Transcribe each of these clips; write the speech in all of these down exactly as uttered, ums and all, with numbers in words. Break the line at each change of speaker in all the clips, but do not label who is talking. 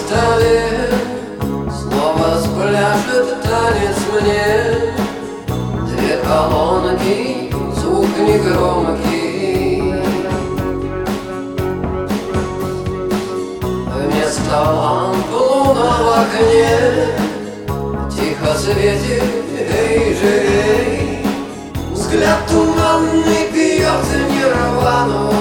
столе снова спляшет танец мне. Две колонки, звук негромкий. Вместо ламп луна в окне тихо светит, эй, живей. Взгляд туманный пьет нирвану.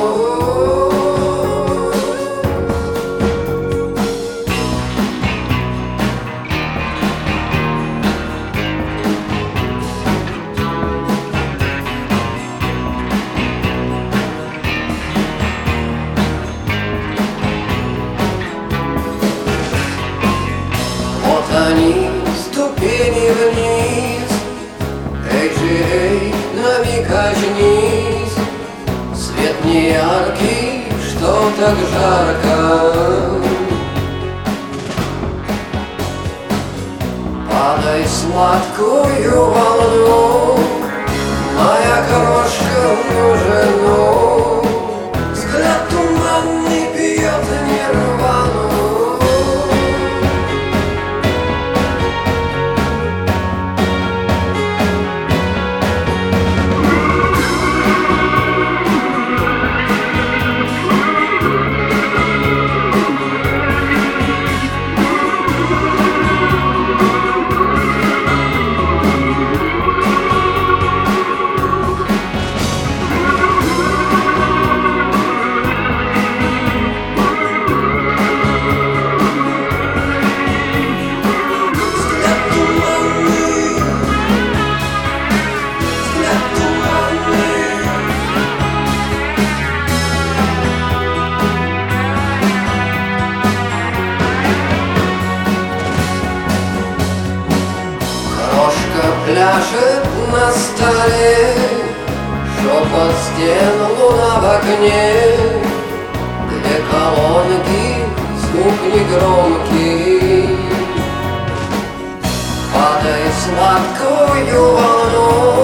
Они ступени вниз, эй же, эй, на миг очнись. Свет не яркий, что так жарко. Падай сладкую волну, моя крошка в жену. Взгляд туманный пьет нирвану. Пляшет на столе, шепот стен, луна в окне. Две колонки, звук негромкий. Падай сладкую волну,